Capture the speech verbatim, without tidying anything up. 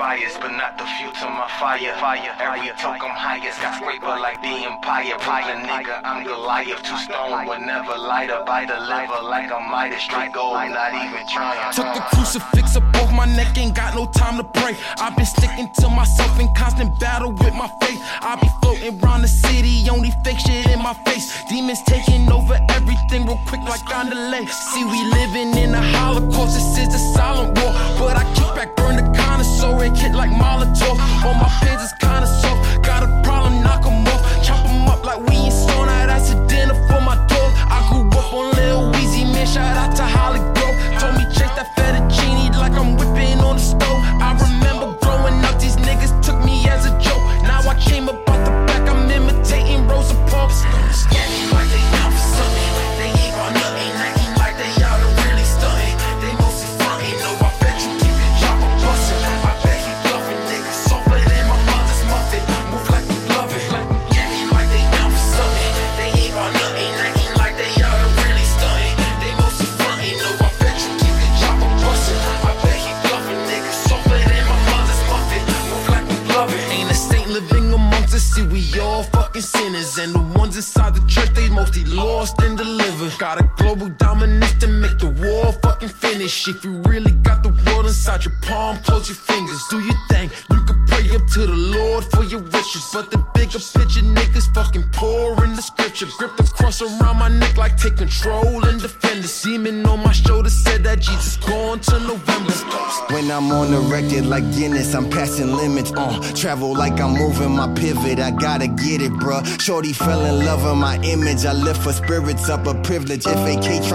biased, but not the fuel to my fire. Fire, every toke I'm highest, got scraper like the Empire. Brooklyn nigga, I'm Goliath, two stone would never light up. I deliver like a Midas, straight gold, not even trying. Took the crucifix up off my neck, ain't got no time to pray. I've been sticking to myself in constant battle with my faith. I be floating around the city, only fake shit in my face. Demons taking over everything real quick like on delay. See, we living in a holocaust, this is a silent war. But I kick back, burn the connoisseur, it hit like Molotov. All my pins is kinda soft, got a problem, knock them off. Chop them up like we in stone, out that's a dinner for my dog. I grew up on Lil Weezy, man, shout out to Holly Grove. Told me chase that fettuccine like I'm whipping on the stove. I remember growing up, these niggas took me as a joke. Now I came up out the back, I'm imitating Rosa Parks. Scanning like they out for something, they ain't on nothing. Acting like they out and really stunting, they mostly frontin'. No, I bet you keep your job a bustin'. I bet he bluffing, niggas softer than my mother's muffin. Move like we love it, scanning like they out for something, they ain't on nothing. Acting like they out and really stunting, they mostly frontin'. No, I bet you keep your job a bustin'. I bet he bluffing, niggas softer than my mother's muffin. Move like we love it. Ain't a saint living amongst us, see we all fucking sinners. And the ones inside the church, they mostly lost and delivered. Got a global dominance to make the war fucking finish. If you really got the world inside your palm, close your fingers, do your thing. You can pray up to the Lord for your wishes, but the bigger picture, niggas fucking poor in the scripture. Grip the cross around my neck like take control and defend the demon on my shoulder said that Jesus gone to November. When I'm on the record like Guinness, I'm passing limits. Uh, travel like I'm moving my pivot. I gotta get it, bruh. Shorty fell in love with my image. I lift for spirits up a privilege. If A K